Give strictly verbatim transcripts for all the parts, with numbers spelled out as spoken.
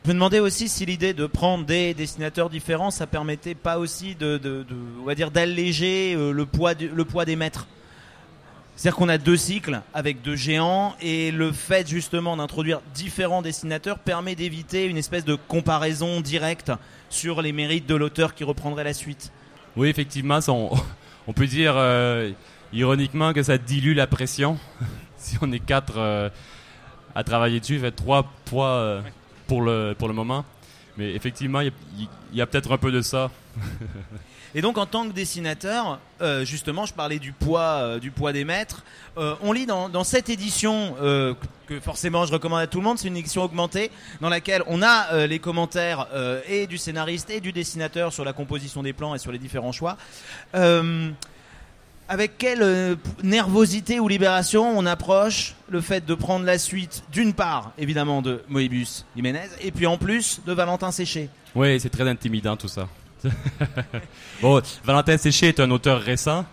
Je me demandais aussi si l'idée de prendre des dessinateurs différents, ça permettait pas aussi de, de, de on va dire, d'alléger euh, le poids, du, le poids des maîtres. C'est-à-dire qu'on a deux cycles avec deux géants et le fait justement d'introduire différents dessinateurs permet d'éviter une espèce de comparaison directe sur les mérites de l'auteur qui reprendrait la suite. Oui, effectivement, ça, on, on peut dire euh, ironiquement que ça dilue la pression. Si on est quatre euh, à travailler dessus, il fait trois poids euh, pour, le, pour le moment. Mais effectivement, il y, y a peut-être un peu de ça. Et donc en tant que dessinateur, euh, justement, je parlais du poids, euh, du poids des maîtres. Euh, on lit dans, dans cette édition euh, que forcément je recommande à tout le monde, c'est une édition augmentée dans laquelle on a euh, les commentaires euh, et du scénariste et du dessinateur sur la composition des plans et sur les différents choix. Euh, avec quelle euh, nervosité ou libération on approche le fait de prendre la suite, d'une part évidemment de Moebius Jiménez et puis en plus de Valentin Séché. Oui, c'est très intimidant tout ça. Bon, Valentin Séché est un auteur récent.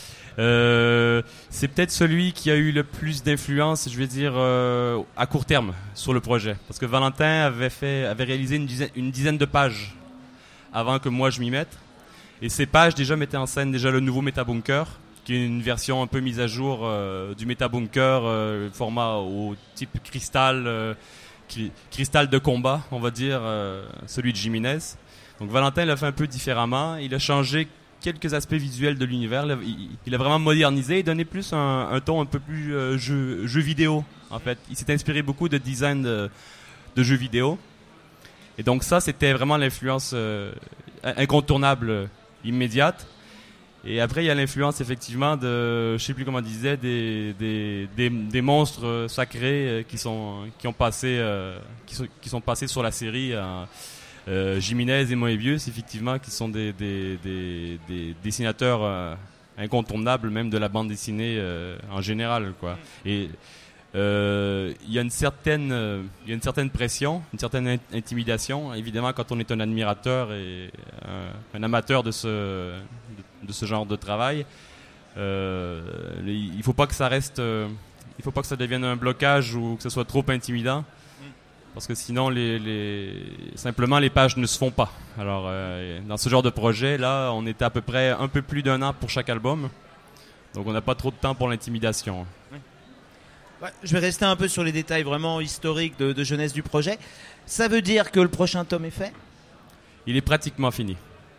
Euh, c'est peut-être celui qui a eu le plus d'influence, je vais dire, euh, à court terme sur le projet. Parce que Valentin avait, fait, avait réalisé une dizaine, une dizaine de pages avant que moi je m'y mette. Et ces pages déjà mettaient en scène déjà le nouveau Metabunker, qui est une version un peu mise à jour euh, du Metabunker, euh, format au type cristal, euh, cri- cristal de combat, on va dire, euh, celui de Jiménez. Donc Valentin l'a fait un peu différemment. Il a changé quelques aspects visuels de l'univers. Il, il a vraiment modernisé et donné plus un, un ton un peu plus euh, jeu, jeu vidéo, en fait. Il s'est inspiré beaucoup de design de, de jeux vidéo. Et donc ça, c'était vraiment l'influence euh, incontournable, euh, immédiate. Et après, il y a l'influence, effectivement, de, je sais plus comment on disait, des, des, des, des monstres sacrés euh, qui, sont, qui, ont passé, euh, qui, sont, qui sont passés sur la série. Euh, Euh, Jiménez et Moebius, effectivement, qui sont des, des, des, des dessinateurs euh, incontournables, même de la bande dessinée euh, en général, quoi. Et il euh, y a une certaine, il euh, y a une certaine pression, une certaine in- intimidation, évidemment, quand on est un admirateur et un, un amateur de ce, de, de ce genre de travail. Euh, il faut pas que ça reste, euh, il faut pas que ça devienne un blocage ou que ce soit trop intimidant. Parce que sinon, les, les, simplement, les pages ne se font pas. Alors, euh, dans ce genre de projet, là, on était à peu près un peu plus d'un an pour chaque album. Donc, on n'a pas trop de temps pour l'intimidation. Oui. Ouais, je vais rester un peu sur les détails vraiment historiques de, de jeunesse du projet. Ça veut dire que le prochain tome est fait ? Il est pratiquement fini.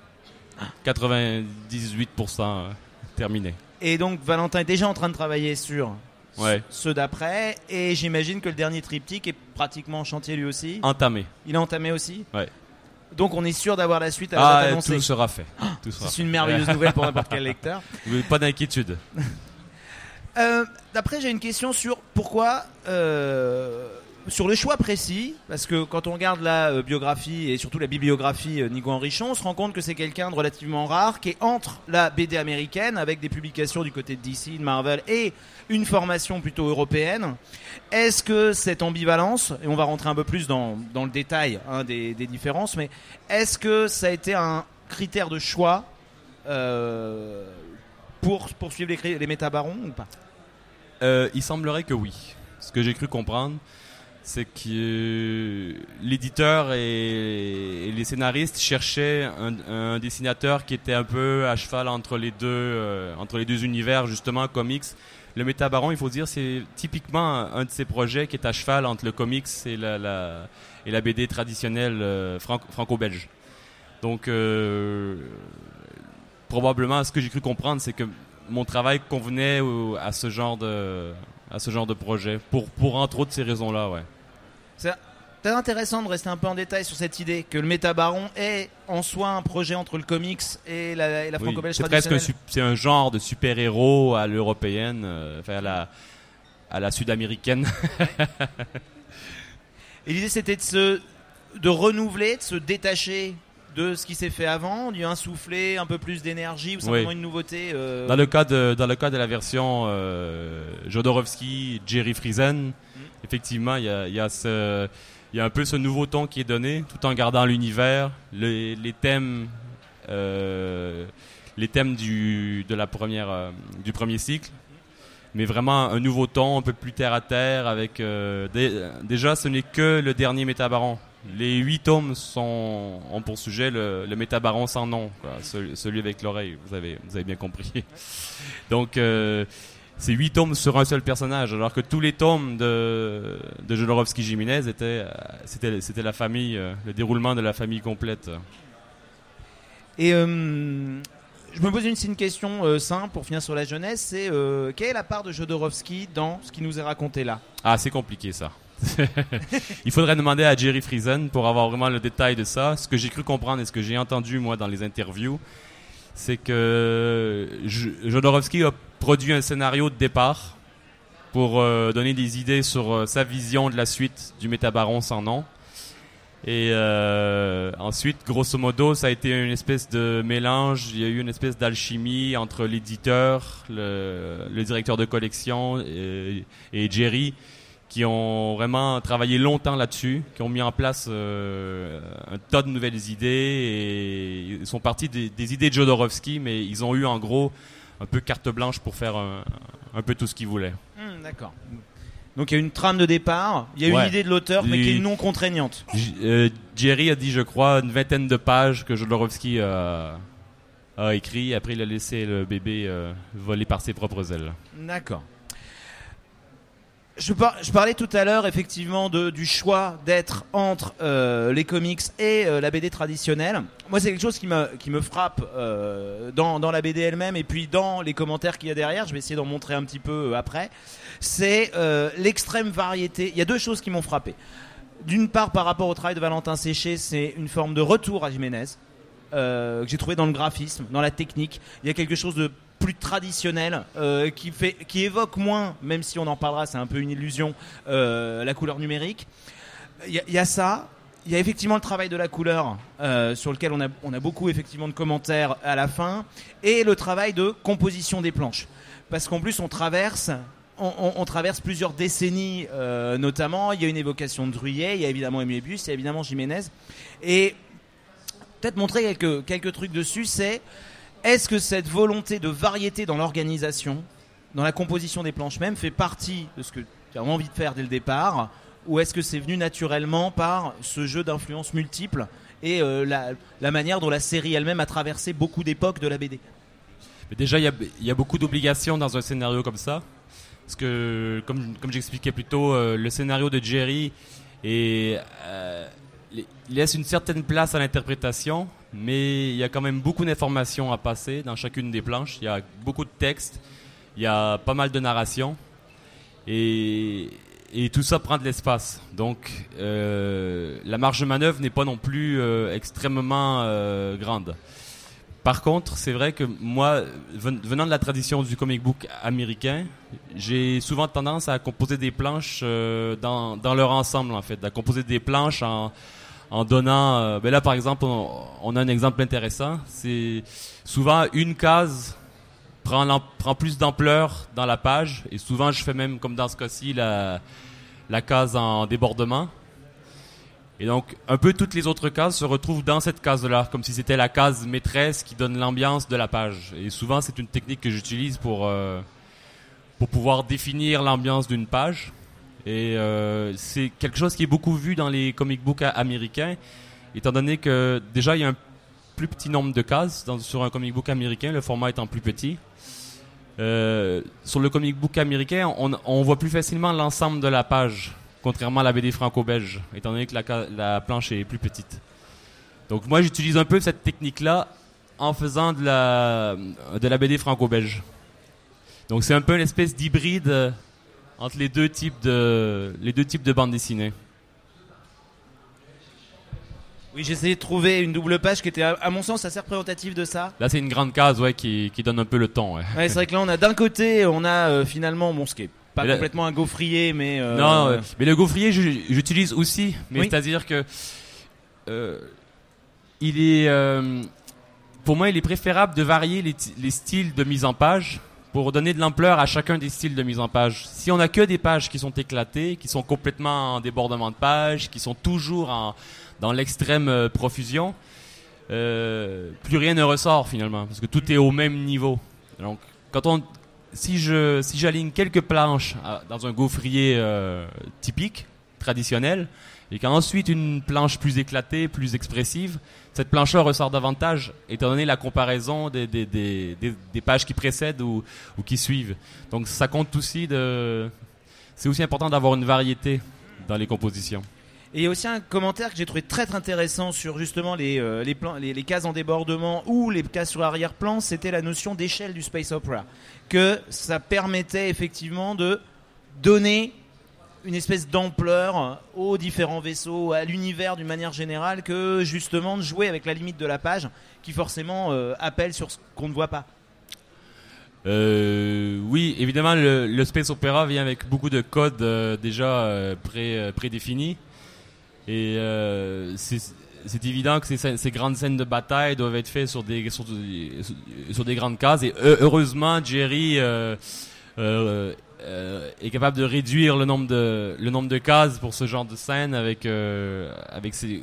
quatre-vingt-dix-huit pour cent terminé. Et donc, Valentin est déjà en train de travailler sur... Ouais. Ceux d'après, et j'imagine que le dernier triptyque est pratiquement en chantier lui aussi. Entamé. Il est entamé aussi. Ouais. Donc on est sûr d'avoir la suite à ah, la date annoncée. Tout sera fait. Oh, tout sera c'est fait. une merveilleuse nouvelle pour n'importe quel lecteur. Pas d'inquiétude. Euh, d'après, j'ai une question sur pourquoi, euh, sur le choix précis, parce que quand on regarde la euh, biographie et surtout la bibliographie euh, Nigo Henrichon, on se rend compte que c'est quelqu'un de relativement rare qui est entre la B D américaine avec des publications du côté de D C, de Marvel et une formation plutôt européenne. Est-ce que cette ambivalence, et on va rentrer un peu plus dans, dans le détail hein, des, des différences, mais est-ce que ça a été un critère de choix euh, pour poursuivre les, les métabarons ou pas ? euh, Il semblerait que oui. Ce que j'ai cru comprendre, c'est que euh, l'éditeur et, et les scénaristes cherchaient un, un dessinateur qui était un peu à cheval entre les deux, euh, entre les deux univers, justement, comics. Le Métabaron, il faut dire, c'est typiquement un de ces projets qui est à cheval entre le comics et la, la, et la B D traditionnelle euh, franco- franco-belge. Donc, euh, probablement, ce que j'ai cru comprendre, c'est que mon travail convenait au, à ce genre de, à ce genre de projet, pour, pour entre autres ces raisons-là, ouais. C'est très intéressant de rester un peu en détail sur cette idée que le Métabaron est en soi un projet entre le comics et la, et la Oui, franco-belge c'est presque un, traditionnelle. su- c'est un genre de super-héros à l'européenne, euh, enfin à la, à la sud-américaine. Et l'idée c'était de se de renouveler, de se détacher de ce qui s'est fait avant, d'y insuffler un peu plus d'énergie ou simplement Oui. une nouveauté. Euh... Dans le cas de, dans le cas de la version euh, Jodorowsky, Jerry Friesen, mm. effectivement, il y a, il y a ce, il y a un peu ce nouveau ton qui est donné, tout en gardant l'univers, les, les thèmes, euh, les thèmes du, de la première, euh, du premier cycle, mais vraiment un nouveau ton, un peu plus terre à terre. Avec euh, dé, déjà, ce n'est que le dernier Métabaron. Les huit tomes sont, ont pour sujet le, le métabaron sans nom, quoi, celui, celui avec l'oreille, vous avez, vous avez bien compris. Donc, euh, c'est huit tomes sur un seul personnage, alors que tous les tomes de, de Jodorowsky-Giménez étaient, c'était, c'était la famille, le déroulement de la famille complète. Et euh, je me pose une, une question euh, simple pour finir sur la jeunesse, c'est euh, quelle est la part de Jodorowsky dans ce qui nous est raconté là ? Ah, c'est compliqué ça. Il faudrait demander à Jerry Friesen pour avoir vraiment le détail de ça. Ce que j'ai cru comprendre et ce que j'ai entendu moi dans les interviews, c'est que Jodorowsky a produit un scénario de départ pour euh, donner des idées sur euh, sa vision de la suite du Métabaron sans nom. Et euh, ensuite, grosso modo, ça a été une espèce de mélange. Il y a eu une espèce d'alchimie entre l'éditeur, le, le directeur de collection et, et Jerry, qui ont vraiment travaillé longtemps là-dessus, qui ont mis en place euh, un tas de nouvelles idées et ils sont partis des, des idées de Jodorowsky, mais ils ont eu en gros un peu carte blanche pour faire un, un peu tout ce qu'ils voulaient. Mmh, d'accord. Donc il y a une trame de départ, il y a ouais. une idée de l'auteur, mais Les... qui est non contraignante. J- euh, Jerry a dit, je crois, une vingtaine de pages que Jodorowsky a, a écrit. Après, il a laissé le bébé euh, voler par ses propres ailes. D'accord. Je, par, je parlais tout à l'heure effectivement de, du choix d'être entre euh, les comics et euh, la B D traditionnelle. Moi, c'est quelque chose qui me, qui me frappe euh, dans, dans la B D elle-même et puis dans les commentaires qu'il y a derrière. Je vais essayer d'en montrer un petit peu euh, après. C'est euh, l'extrême variété. Il y a deux choses qui m'ont frappé. D'une part, par rapport au travail de Valentin Séché, c'est une forme de retour à Giménez euh, que j'ai trouvé dans le graphisme, dans la technique. Il y a quelque chose de plus traditionnel, euh, qui, fait, qui évoque moins, même si on en parlera, c'est un peu une illusion, euh, la couleur numérique. Il y, y a ça, il y a effectivement le travail de la couleur, euh, sur lequel on a, on a beaucoup effectivement de commentaires à la fin, et le travail de composition des planches. Parce qu'en plus, on traverse... On, on, on traverse plusieurs décennies, euh, notamment. Il y a une évocation de Druillet, il y a évidemment Mébius, il y a évidemment Giménez. Et peut-être montrer quelques, quelques trucs dessus, c'est est-ce que cette volonté de variété dans l'organisation, dans la composition des planches même, fait partie de ce que tu as envie de faire dès le départ, ou est-ce que c'est venu naturellement par ce jeu d'influences multiples et euh, la, la manière dont la série elle-même a traversé beaucoup d'époques de la B D ? Mais déjà, il y a, il y a beaucoup d'obligations dans un scénario comme ça. Parce que, comme, comme j'expliquais plus tôt, euh, le scénario de Jerry est, euh, il laisse une certaine place à l'interprétation, mais il y a quand même beaucoup d'informations à passer dans chacune des planches. Il y a beaucoup de textes, il y a pas mal de narration, et, et tout ça prend de l'espace. Donc, euh, la marge de manœuvre n'est pas non plus euh, extrêmement euh, grande. Par contre, c'est vrai que moi, venant de la tradition du comic book américain, j'ai souvent tendance à composer des planches euh, dans, dans leur ensemble, en fait, à composer des planches en, en donnant... Euh, ben là, par exemple, on, on a un exemple intéressant. C'est souvent une case prend, prend plus d'ampleur dans la page, et souvent, je fais même, comme dans ce cas-ci, la, la case en débordement. Et donc, un peu toutes les autres cases se retrouvent dans cette case-là, comme si c'était la case maîtresse qui donne l'ambiance de la page. Et souvent, c'est une technique que j'utilise pour, euh, pour pouvoir définir l'ambiance d'une page. Et euh, c'est quelque chose qui est beaucoup vu dans les comic books américains, étant donné que déjà, il y a un plus petit nombre de cases dans, sur un comic book américain, le format étant plus petit. Euh, sur le comic book américain, on, on voit plus facilement l'ensemble de la page, contrairement à la B D franco-belge, étant donné que la, la planche est plus petite. Donc moi, j'utilise un peu cette technique-là en faisant de la, de la B D franco-belge. Donc c'est un peu une espèce d'hybride entre les deux types de, les deux types de bandes dessinées. Oui, j'ai essayé de trouver une double page qui était, à mon sens, assez représentative de ça. Là, c'est une grande case, ouais, qui, qui donne un peu le ton. Ouais, ouais c'est vrai que là, on a d'un côté, on a euh, finalement, bon, ce qui est pas là, complètement un gaufrier, mais... Euh, non, euh, mais le gaufrier, j'utilise aussi. Mais oui. C'est-à-dire que... Euh, il est... Euh, pour moi, il est préférable de varier les, les styles de mise en page pour donner de l'ampleur à chacun des styles de mise en page. Si on a que des pages qui sont éclatées, qui sont complètement en débordement de page, qui sont toujours en, dans l'extrême euh, profusion, euh, plus rien ne ressort finalement, parce que tout est au même niveau. Donc, quand on... Si je si j'aligne quelques planches dans un gaufrier euh, typique, traditionnel, et qu'ensuite une planche plus éclatée, plus expressive, cette planche-là ressort davantage, étant donné la comparaison des, des, des, des, des pages qui précèdent ou, ou qui suivent. Donc ça compte aussi de... C'est aussi important d'avoir une variété dans les compositions. Et il y a aussi un commentaire que j'ai trouvé très, très intéressant sur justement les, euh, les, plans, les, les cases en débordement ou les cases sur arrière-plan, c'était la notion d'échelle du space opera. Que ça permettait effectivement de donner une espèce d'ampleur aux différents vaisseaux, à l'univers d'une manière générale, que justement de jouer avec la limite de la page qui forcément euh, appelle sur ce qu'on ne voit pas. Euh, oui, évidemment, le, le space opera vient avec beaucoup de codes euh, déjà euh, pré, euh, prédéfinis. Et euh, c'est, c'est évident que ces, ces grandes scènes de bataille doivent être faites sur des, sur des, sur des grandes cases. Et heureusement, Jerry euh, euh, euh, est capable de réduire le nombre de, le nombre de cases pour ce genre de scène avec, euh, avec ces,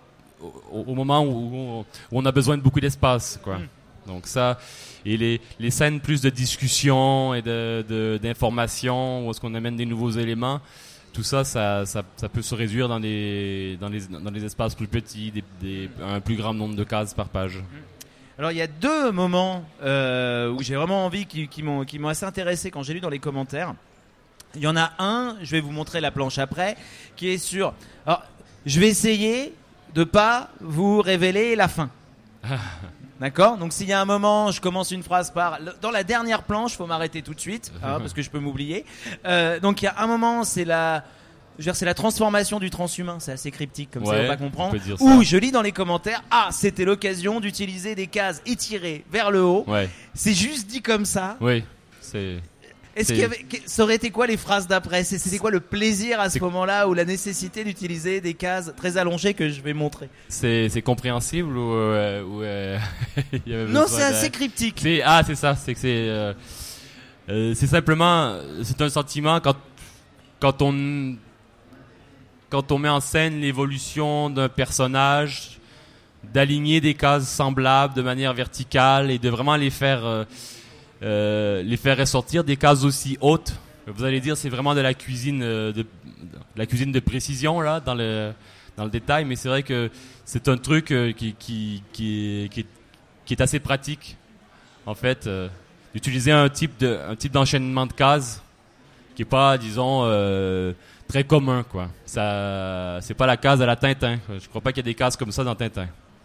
au, au moment où, où on a besoin de beaucoup d'espace, quoi. Mm. Donc ça, et les, les scènes plus de discussion et de, de, d'information, où est-ce qu'on amène des nouveaux éléments. Tout ça, ça, ça, ça peut se réduire dans les, dans les, dans les espaces plus petits, des, des, un plus grand nombre de cases par page. Alors, il y a deux moments euh, où j'ai vraiment envie, qui, qui, m'ont, qui m'ont assez intéressé quand j'ai lu dans les commentaires. Il y en a un, je vais vous montrer la planche après, qui est sur... Alors, je vais essayer de pas vous révéler la fin. D'accord ? Donc s'il y a un moment, je commence une phrase par... Dans la dernière planche, il faut m'arrêter tout de suite, hein, parce que je peux m'oublier. Euh, donc il y a un moment, c'est la... Je veux dire, c'est la transformation du transhumain. C'est assez cryptique, comme ouais, ça, on va pas comprendre. Ou je lis dans les commentaires, ah, c'était l'occasion d'utiliser des cases étirées vers le haut. Ouais. C'est juste dit comme ça. Oui, c'est... Est-ce qu'il y avait, ça aurait été quoi les phrases d'après ? C'était quoi le plaisir à ce c'est... moment-là ou la nécessité d'utiliser des cases très allongées que je vais montrer ? C'est, c'est compréhensible ou, euh, ou euh, y avait non, c'est de... assez cryptique. C'est, ah, c'est ça. C'est que c'est, euh, euh, c'est simplement, c'est un sentiment quand quand on quand on met en scène l'évolution d'un personnage, d'aligner des cases semblables de manière verticale et de vraiment les faire euh, Euh, les faire ressortir des cases aussi hautes. Vous allez dire c'est vraiment de la cuisine euh, de, de la cuisine de précision là dans le dans le détail, mais c'est vrai que c'est un truc euh, qui qui qui est, qui est qui est assez pratique en fait euh, d'utiliser un type de un type d'enchaînement de cases qui est pas disons euh, très commun quoi. Ça c'est pas la case à la Tintin. Je crois pas qu'il y a des cases comme ça dans Tintin.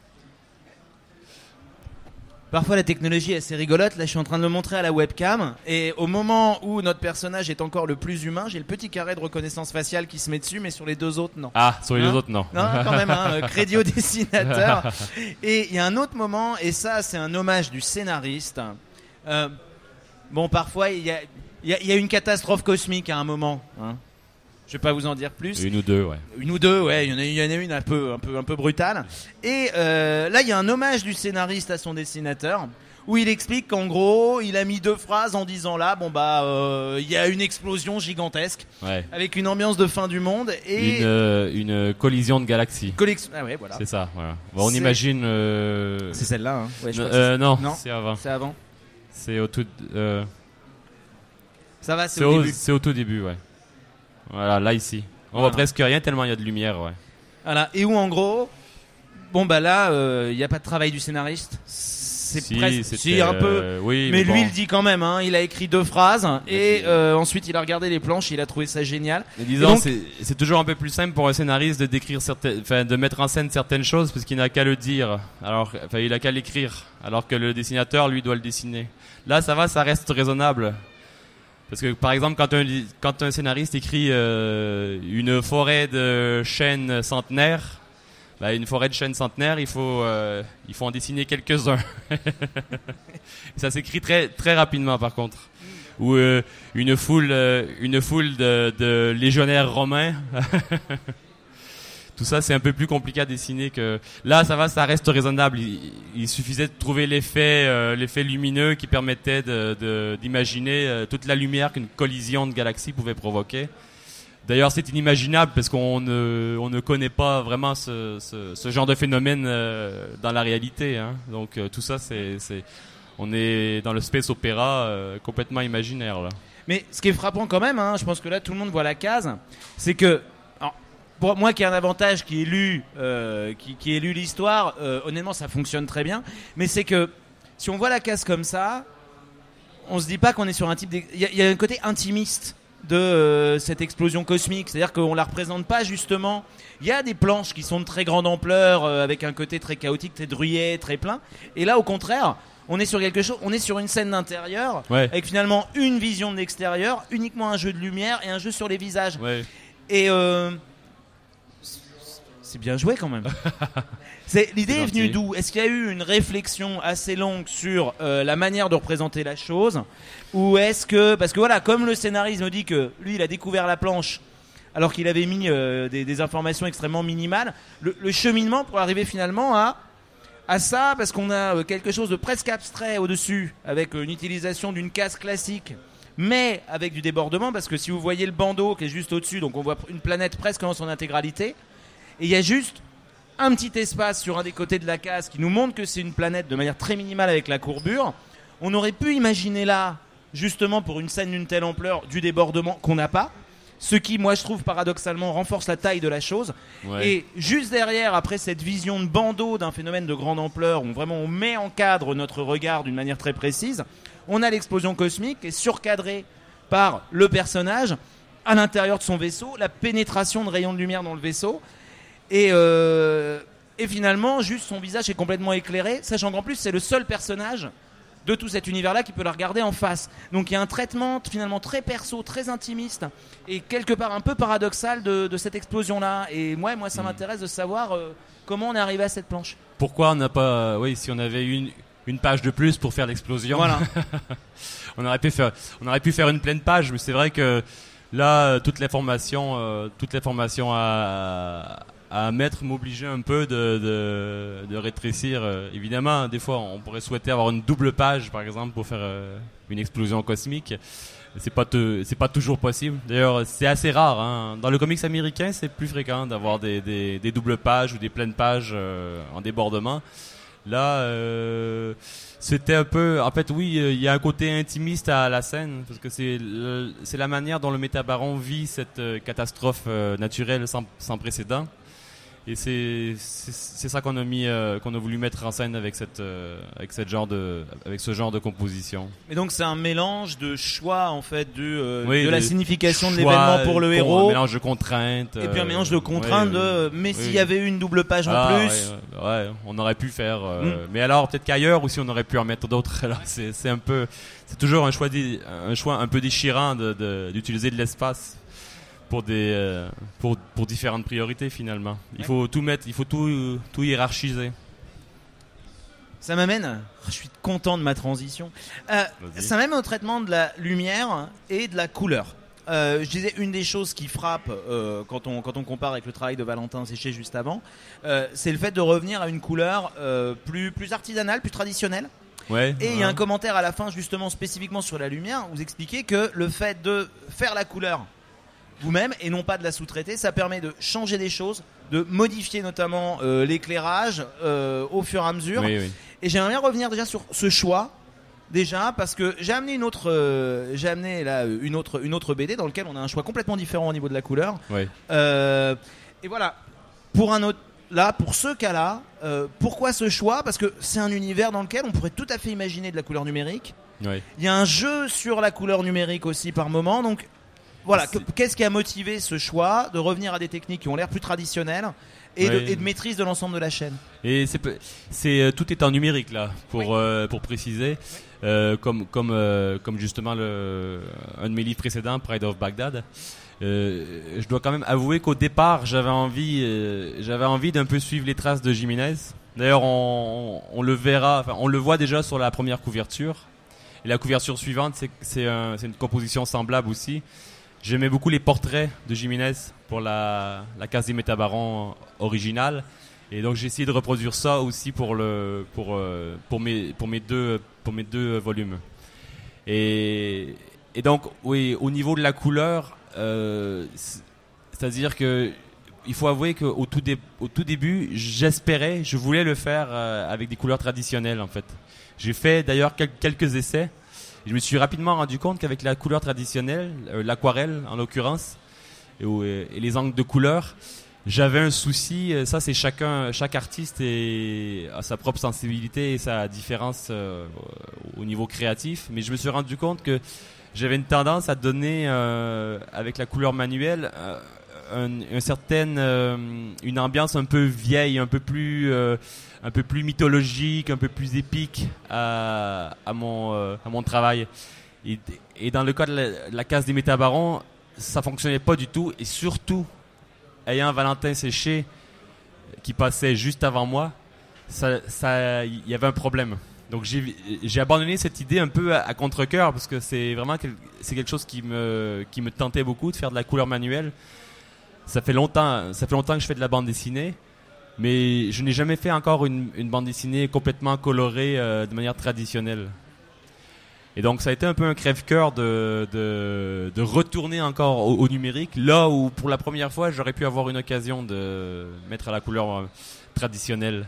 Parfois la technologie est assez rigolote, là je suis en train de le montrer à la webcam et au moment où notre personnage est encore le plus humain, j'ai le petit carré de reconnaissance faciale qui se met dessus mais sur les deux autres non. Ah, sur les hein deux autres non. Non, quand même, hein, crédit au dessinateur. Et il y a un autre moment et ça c'est un hommage du scénariste. Euh, bon parfois il y a, il y, a, il y a une catastrophe cosmique à un moment, hein. Je vais pas vous en dire plus. Une ou deux, ouais. Une ou deux, ouais. Il y en a, il y en a une un peu, un peu, un peu brutale. Et euh, là, il y a un hommage du scénariste à son dessinateur, où il explique qu'en gros, il a mis deux phrases en disant là, bon bah, euh, il y a une explosion gigantesque, ouais. avec une ambiance de fin du monde et une, euh, une collision de galaxies. Collex... Ah ouais, voilà. C'est ça. Voilà. Bon, on c'est... imagine. Euh... C'est celle-là. Hein. Ouais, je euh, crois que c'est... non, non, c'est avant. C'est avant. C'est au tout. Euh... Ça va, c'est, c'est au, au début. C'est au tout début, ouais. Voilà, là ici. On voilà. voit presque rien tellement il y a de lumière, ouais. Voilà, et où en gros, bon bah là, il euh, n'y a pas de travail du scénariste. C'est si, presque, si un peu, euh, oui, mais, mais bon. lui il dit quand même. Hein, il a écrit deux phrases et euh, ensuite il a regardé les planches, il a trouvé ça génial. Mais disons, donc, c'est, c'est toujours un peu plus simple pour un scénariste de décrire certaines, enfin de mettre en scène certaines choses parce qu'il n'a qu'à le dire. Alors, enfin il a qu'à l'écrire, alors que le dessinateur lui doit le dessiner. Là, ça va, ça reste raisonnable. Parce que par exemple, quand un, quand un scénariste écrit euh, une forêt de chênes centenaires, bah, une forêt de chênes centenaires, il faut, euh, il faut en dessiner quelques-uns. Ça s'écrit très, très rapidement par contre. Ou euh, une foule, euh, une foule de, de légionnaires romains. Tout ça, c'est un peu plus compliqué à dessiner que... Là, ça va, ça reste raisonnable. Il, il suffisait de trouver l'effet, euh, l'effet lumineux qui permettait de, de, d'imaginer euh, toute la lumière qu'une collision de galaxies pouvait provoquer. D'ailleurs, c'est inimaginable parce qu'on ne, on ne connaît pas vraiment ce, ce, ce genre de phénomène euh, dans la réalité. Hein. Donc, euh, tout ça, c'est, c'est... On est dans le space opéra euh, complètement imaginaire, là. Mais ce qui est frappant quand même, hein, je pense que là, tout le monde voit la case, c'est que... pour moi qui ai un avantage qui ai lu, euh, qui, qui ai lu l'histoire, euh, honnêtement ça fonctionne très bien. Mais c'est que si on voit la case comme ça, on se dit pas qu'on est sur un type. Il y, y a un côté intimiste de euh, cette explosion cosmique, c'est-à-dire qu'on la représente pas justement. Il y a des planches qui sont de très grande ampleur, euh, avec un côté très chaotique, très druyet, très plein. Et là, au contraire, on est sur quelque chose. On est sur une scène d'intérieur, ouais. avec finalement une vision de l'extérieur, uniquement un jeu de lumière et un jeu sur les visages. Ouais. Et euh, c'est bien joué quand même. C'est, l'idée est venue d'où ? Est-ce qu'il y a eu une réflexion assez longue sur euh, la manière de représenter la chose ? Ou est-ce que... Parce que voilà, comme le scénariste me dit que lui, il a découvert la planche alors qu'il avait mis euh, des, des informations extrêmement minimales, le, le cheminement pour arriver finalement à, à ça, parce qu'on a euh, quelque chose de presque abstrait au-dessus, avec euh, une utilisation d'une case classique, mais avec du débordement, parce que si vous voyez le bandeau qui est juste au-dessus, donc on voit une planète presque dans son intégralité, et il y a juste un petit espace sur un des côtés de la case qui nous montre que c'est une planète de manière très minimale avec la courbure. On aurait pu imaginer là, justement pour une scène d'une telle ampleur, du débordement qu'on n'a pas, ce qui, moi je trouve paradoxalement, renforce la taille de la chose. Ouais. Et juste derrière, après cette vision de bandeau d'un phénomène de grande ampleur, où vraiment on met en cadre notre regard d'une manière très précise, on a l'explosion cosmique qui est surcadrée par le personnage à l'intérieur de son vaisseau, la pénétration de rayons de lumière dans le vaisseau. Et, euh, et finalement, juste son visage est complètement éclairé, sachant qu'en plus, c'est le seul personnage de tout cet univers-là qui peut la regarder en face. Donc il y a un traitement finalement très perso, très intimiste, et quelque part un peu paradoxal de, de cette explosion-là. Et moi, moi ça mmh. m'intéresse de savoir euh, comment on est arrivé à cette planche. Pourquoi on n'a pas... Oui, si on avait une, une page de plus pour faire l'explosion, voilà. on, aurait pu faire, on aurait pu faire une pleine page, mais c'est vrai que là, toute l'information, euh, toute l'information à... à mettre m'obliger un peu de, de, de rétrécir. Euh, évidemment, des fois, on pourrait souhaiter avoir une double page, par exemple, pour faire euh, une explosion cosmique. C'est pas, te, c'est pas toujours possible. D'ailleurs, c'est assez rare. Hein. Dans le comics américain, c'est plus fréquent d'avoir des, des, des doubles pages ou des pleines pages euh, en débordement. Là, euh, c'était un peu... En fait, oui, il y a un côté intimiste à la scène, parce que c'est, le, c'est la manière dont le Métabaron vit cette euh, catastrophe euh, naturelle sans, sans précédent. Et c'est, c'est, c'est ça qu'on a mis, euh, qu'on a voulu mettre en scène avec cette, euh, avec cette genre de, avec ce genre de composition. Mais donc c'est un mélange de choix en fait de, euh, oui, de la signification de l'événement pour le con, héros. Un mélange de contraintes. Et puis un mélange de contraintes euh, de, mais oui, s'il y avait eu une double page en ah, plus. Ouais, ouais, on aurait pu faire. Euh, mm. Mais alors peut-être qu'ailleurs aussi on aurait pu en mettre d'autres. Alors c'est, c'est un peu, c'est toujours un choix, dé, un choix un peu déchirant de, de, d'utiliser de l'espace. Pour des euh, pour pour différentes priorités finalement. Il ouais. faut tout mettre, il faut tout tout hiérarchiser. Ça m'amène, je suis content de ma transition. Euh, ça m'amène au traitement de la lumière et de la couleur. Euh, je disais une des choses qui frappe euh, quand on quand on compare avec le travail de Valentin Séché juste avant, euh, c'est le fait de revenir à une couleur euh, plus plus artisanale, plus traditionnelle. Ouais, et il ouais. y a un commentaire à la fin justement spécifiquement sur la lumière où vous expliquez que le fait de faire la couleur vous-même et non pas de la sous-traiter, ça permet de changer des choses, de modifier notamment euh, l'éclairage euh, au fur et à mesure. Oui, oui. Et j'aimerais bien revenir déjà sur ce choix, déjà parce que j'ai amené une autre, euh, j'ai amené là une autre, une autre B D dans lequel on a un choix complètement différent au niveau de la couleur. Oui. Euh, et voilà, pour un autre, là, pour ce cas-là, euh, pourquoi ce choix ? Parce que c'est un univers dans lequel on pourrait tout à fait imaginer de la couleur numérique. Oui. Il y a un jeu sur la couleur numérique aussi par moment, donc. Voilà, que, qu'est-ce qui a motivé ce choix de revenir à des techniques qui ont l'air plus traditionnelles et, ouais. de, et de maîtrise de l'ensemble de la chaîne. Et c'est, c'est tout est en numérique là, pour oui. euh, pour préciser, oui. euh, comme comme euh, comme justement le un de mes livres précédents, Pride of Baghdad. Euh, je dois quand même avouer qu'au départ, j'avais envie euh, j'avais envie d'un peu suivre les traces de Jiménez. D'ailleurs, on, on, on le verra, enfin, on le voit déjà sur la première couverture. Et la couverture suivante, c'est c'est, un, c'est une composition semblable aussi. J'aimais beaucoup les portraits de Jiménez pour la, la case des Métabarons originale. Et donc j'ai essayé de reproduire ça aussi pour, le, pour, euh, pour, mes, pour, mes, deux, pour mes deux volumes. Et, et donc, oui, au niveau de la couleur, euh, c'est-à-dire que il faut avouer qu'au tout, dé, au tout début, j'espérais, je voulais le faire euh, avec des couleurs traditionnelles en fait. J'ai fait d'ailleurs quelques, quelques essais. Je me suis rapidement rendu compte qu'avec la couleur traditionnelle, euh, l'aquarelle en l'occurrence, et, et les angles de couleur, j'avais un souci. Ça, c'est chacun, chaque artiste est, a sa propre sensibilité et sa différence euh, au niveau créatif. Mais je me suis rendu compte que j'avais une tendance à donner, euh, avec la couleur manuelle, euh, un, un certain, euh, une ambiance un peu vieille, un peu plus, euh, un peu plus mythologique, un peu plus épique à, à mon, euh, à mon travail. Et, et dans le cas de la, de la case des Métabarons, ça fonctionnait pas du tout. Et surtout, ayant Valentin Séché qui passait juste avant moi, ça, ça, il y avait un problème. Donc j'ai, j'ai abandonné cette idée un peu à, à contre-cœur parce que c'est vraiment quel, c'est quelque chose qui me, qui me tentait beaucoup de faire de la couleur manuelle. Ça fait longtemps, ça fait longtemps que je fais de la bande dessinée, mais je n'ai jamais fait encore une, une bande dessinée complètement colorée euh, de manière traditionnelle. Et donc ça a été un peu un crève-cœur de, de, de retourner encore au, au numérique, là où pour la première fois j'aurais pu avoir une occasion de mettre à la couleur euh, traditionnelle.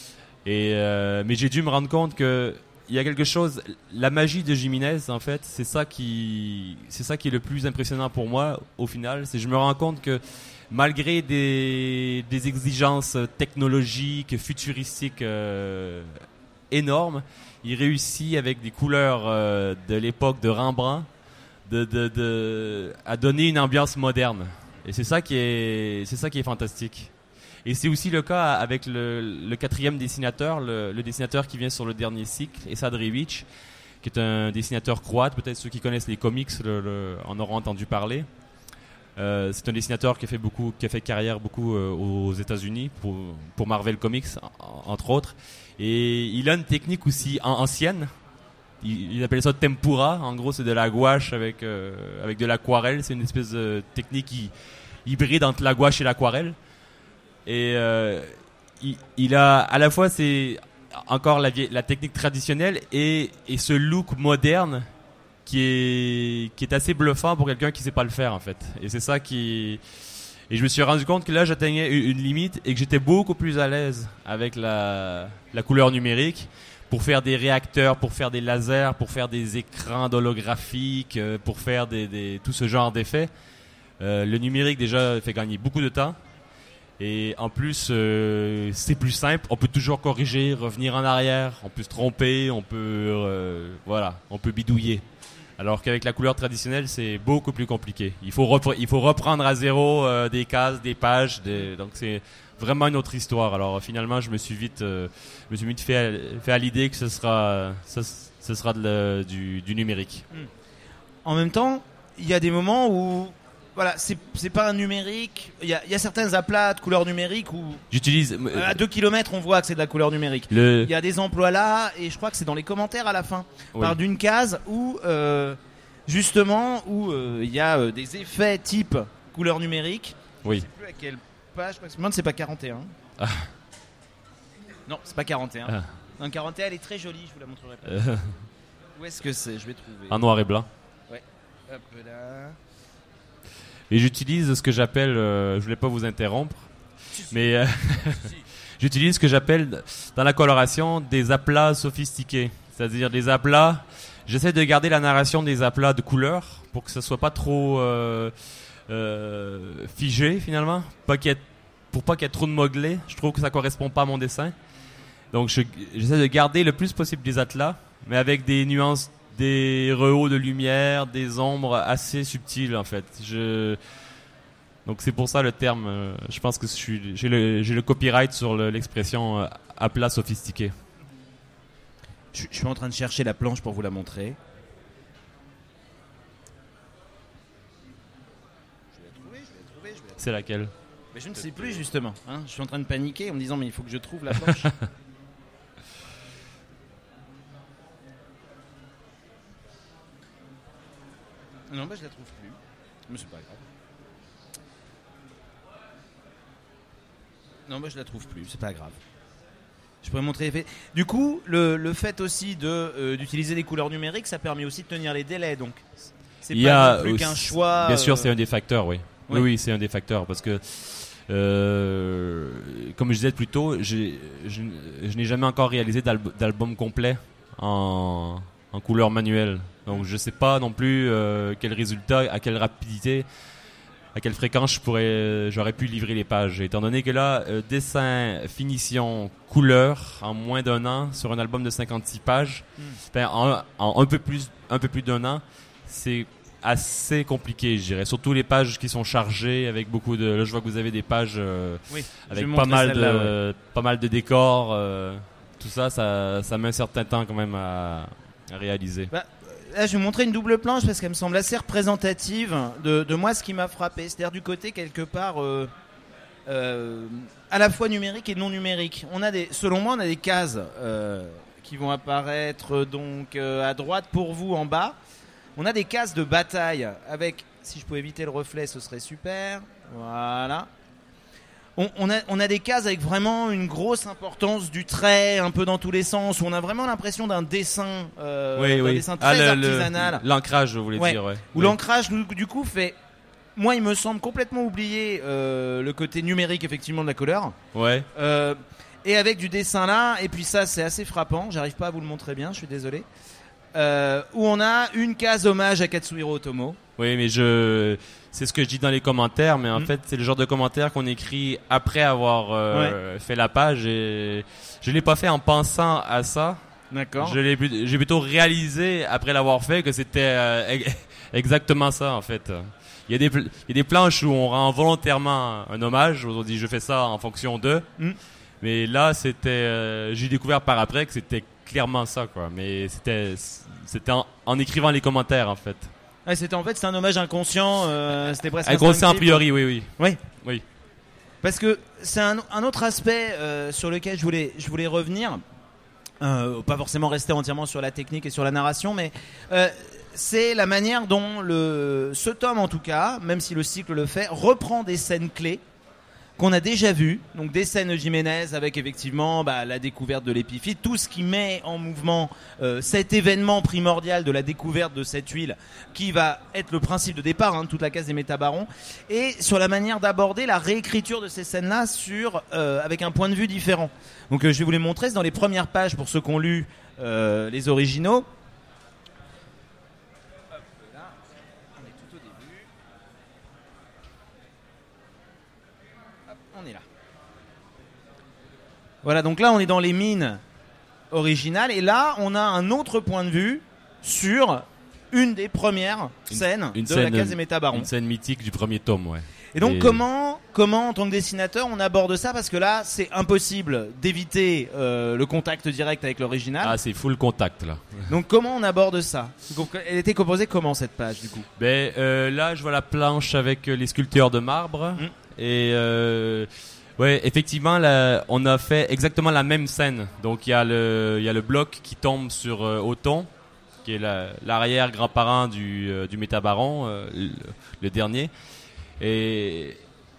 Et euh, mais j'ai dû me rendre compte que il y a quelque chose, la magie de Jiménez en fait, c'est ça qui, c'est ça qui est le plus impressionnant pour moi au final, c'est que je me rends compte que malgré des, des exigences technologiques, futuristiques euh, énormes, il réussit avec des couleurs euh, de l'époque de Rembrandt de, de, de, à donner une ambiance moderne. Et c'est ça qui est, c'est ça qui est fantastique. Et c'est aussi le cas avec le, le quatrième dessinateur, le, le dessinateur qui vient sur le dernier cycle, Esad Rebic, qui est un dessinateur croate. Peut-être ceux qui connaissent les comics le, le, en auront entendu parler. Euh, c'est un dessinateur qui a fait beaucoup, qui a fait carrière beaucoup euh, aux États-Unis pour, pour Marvel Comics, en, entre autres. Et il a une technique aussi an- ancienne. Il, il appelle ça tempura. En gros, c'est de la gouache avec euh, avec de l'aquarelle. C'est une espèce de technique hy- hybride entre la gouache et l'aquarelle. Et euh, il, il a à la fois c'est encore la, vieille, la technique traditionnelle et, et ce look moderne qui est qui est assez bluffant pour quelqu'un qui sait pas le faire en fait. Et c'est ça qui et je me suis rendu compte que là j'atteignais une, une limite et que j'étais beaucoup plus à l'aise avec la la couleur numérique pour faire des réacteurs, pour faire des lasers, pour faire des écrans holographiques, pour faire des, des tout ce genre d'effets. Euh, le numérique déjà fait gagner beaucoup de temps. Et en plus, euh, c'est plus simple. On peut toujours corriger, revenir en arrière. On peut se tromper, on peut, euh, voilà, on peut bidouiller. Alors qu'avec la couleur traditionnelle, c'est beaucoup plus compliqué. Il faut, repre- il faut reprendre à zéro euh, des cases, des pages. Des... Donc c'est vraiment une autre histoire. Alors finalement, je me suis vite, euh, je me suis vite fait, à, fait à l'idée que ce sera, ce, ce sera de la, du, du numérique. En même temps, il y a des moments où voilà, c'est, c'est pas un numérique. Il y a, y a certains aplats de couleur numérique où j'utilise euh, à deux kilomètres on voit que c'est de la couleur numérique. Il le... y a des emplois là et je crois que c'est dans les commentaires à la fin. On oui. parle d'une case où euh, justement où il euh, y a euh, des effets type couleur numérique. Oui. Je sais plus à quelle page. Je crois que c'est, c'est pas quarante et un. Ah. Non, c'est pas quarante et un. Ah. Non, quarante et un elle est très jolie. Je vous la montrerai. Euh... Où est-ce que c'est? Je vais trouver. En noir et blanc. Ouais. Hop là. Et j'utilise ce que j'appelle, euh, je voulais pas vous interrompre, mais euh, j'utilise ce que j'appelle dans la coloration des aplats sophistiqués, c'est-à-dire des aplats. J'essaie de garder la narration des aplats de couleurs pour que ça soit pas trop euh, euh, figé finalement, pas qu'il y ait, pour pas qu'il y ait trop de modelés. Je trouve que ça correspond pas à mon dessin, donc je, j'essaie de garder le plus possible des aplats, mais avec des nuances, des rehauts de lumière, des ombres assez subtiles en fait. Je... Donc c'est pour ça le terme, euh, je pense que je suis, j'ai, le, j'ai le copyright sur le, l'expression euh, aplat sophistiqué. Je, je suis en train de chercher la planche pour vous la montrer. Je vais la trouver, je vais la trouver, je vais la trouver. C'est laquelle? Mais je ne sais plus justement. Hein. Je suis en train de paniquer en me disant mais il faut que je trouve la planche. Non, bah je la trouve plus. Mais c'est pas grave. Non, bah je la trouve plus, c'est pas grave. Je pourrais montrer les faits. Du coup, le, le fait aussi de, euh, d'utiliser des couleurs numériques, ça permet aussi de tenir les délais. Donc, c'est Il pas y a non plus aussi, qu'un choix. Bien sûr, euh... c'est un des facteurs, oui. Oui, oui, oui c'est un des facteurs parce que, euh, comme je disais plus tôt, j'ai, je, je n'ai jamais encore réalisé d'alb- d'album complet en, en couleur manuelle. Donc je sais pas non plus euh, quel résultat, à quelle rapidité à quelle fréquence je pourrais, j'aurais pu livrer les pages. Étant donné que là, euh, dessin, finition, couleur, en moins d'un an, sur un album de cinquante-six pages, mm. ben, en, en un peu plus, un peu plus d'un an, c'est assez compliqué, je dirais. Surtout les pages qui sont chargées avec beaucoup de. Là, je vois que vous avez des pages euh, oui, avec pas mal, de, ouais. pas mal de décors. Euh, tout ça, ça, ça met un certain temps quand même à, à réaliser. Bah, là, je vais vous montrer une double planche parce qu'elle me semble assez représentative de, de moi, ce qui m'a frappé. C'est-à-dire du côté, quelque part, euh, euh, à la fois numérique et non numérique. On a des, selon moi, on a des cases euh, qui vont apparaître donc euh, à droite pour vous en bas. On a des cases de bataille avec, si je pouvais éviter le reflet, ce serait super. Voilà. On, on, a, on a des cases avec vraiment une grosse importance du trait, un peu dans tous les sens, où on a vraiment l'impression d'un dessin, euh, oui, d'un oui. dessin très ah, le, artisanal. Le, l'ancrage, je voulais ouais. dire. Ouais. Où oui. l'ancrage, du coup, fait... Moi, il me semble complètement oublier euh, le côté numérique, effectivement, de la couleur. Ouais. Euh, et avec du dessin là, et puis ça, c'est assez frappant. J'arrive pas à vous le montrer bien, je suis désolé. Euh, où on a une case hommage à Katsuhiro Otomo. Oui, mais je, c'est ce que je dis dans les commentaires, mais en mmh. fait, c'est le genre de commentaires qu'on écrit après avoir euh, ouais. fait la page, et je l'ai pas fait en pensant à ça. D'accord. Je l'ai, j'ai plutôt réalisé après l'avoir fait que c'était euh, exactement ça en fait. Il y a des, il y a des planches où on rend volontairement un hommage, où on dit je fais ça en fonction d'eux, mmh. mais là c'était, euh, j'ai découvert par après que c'était clairement ça quoi, mais c'était c'était en, en écrivant les commentaires en fait. Ouais, c'était en fait c'était un hommage inconscient, euh, c'était presque inconscient a priori, oui oui. Oui. Oui. Parce que c'est un, un autre aspect euh, sur lequel je voulais je voulais revenir, euh, pas forcément rester entièrement sur la technique et sur la narration, mais euh, c'est la manière dont le ce tome en tout cas, même si le cycle le fait, reprend des scènes clés qu'on a déjà vu, donc des scènes de Jiménez avec effectivement bah, la découverte de l'épiphyte, tout ce qui met en mouvement euh, cet événement primordial de la découverte de cette huile qui va être le principe de départ hein, de toute la case des métabarons, et sur la manière d'aborder la réécriture de ces scènes-là sur, euh, avec un point de vue différent. Donc euh, je vais vous les montrer, c'est dans les premières pages pour ceux qui ont lu euh, les originaux. On est là. Voilà, donc là on est dans les mines originales et là on a un autre point de vue sur une des premières une, scènes une de scène, la case des métabarons. Une scène mythique du premier tome, ouais. Et donc et... comment, comment en tant que dessinateur on aborde ça, parce que là c'est impossible d'éviter euh, le contact direct avec l'original. Ah, c'est full contact là. Donc comment on aborde ça? Elle était composée comment cette page du coup? Ben euh, là je vois la planche avec les sculpteurs de marbre. Mmh. Et euh, ouais, effectivement, là, on a fait exactement la même scène. Donc il y a le, il y a le bloc qui tombe sur euh, Othon, qui est la, l'arrière grand-parent du, euh, du métabaron, euh, le, le dernier. Et